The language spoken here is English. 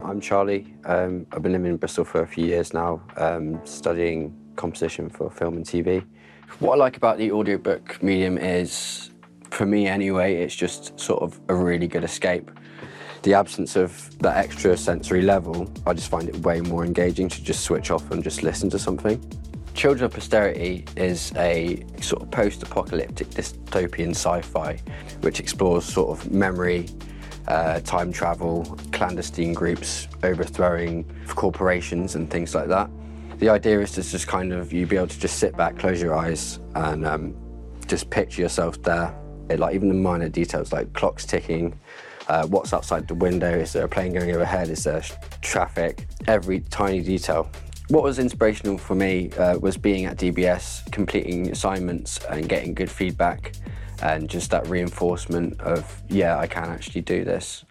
I'm Charlie. I've been living in Bristol for a few years now, studying composition for film and TV. What I like about the audiobook medium is, for me anyway, it's just sort of a really good escape. The absence of that extra sensory level, I just find it way more engaging to just switch off and just listen to something. Children of Posterity is a sort of post-apocalyptic dystopian sci-fi which explores sort of memory, time travel, clandestine groups overthrowing corporations and things like that. The idea is to just kind of, you be able to just sit back, close your eyes and just picture yourself there. Like even the minor details like clocks ticking, what's outside the window, is there a plane going overhead, is there traffic, every tiny detail. What was inspirational for me was being at DBS, completing assignments and getting good feedback and just that reinforcement of, yeah, I can actually do this.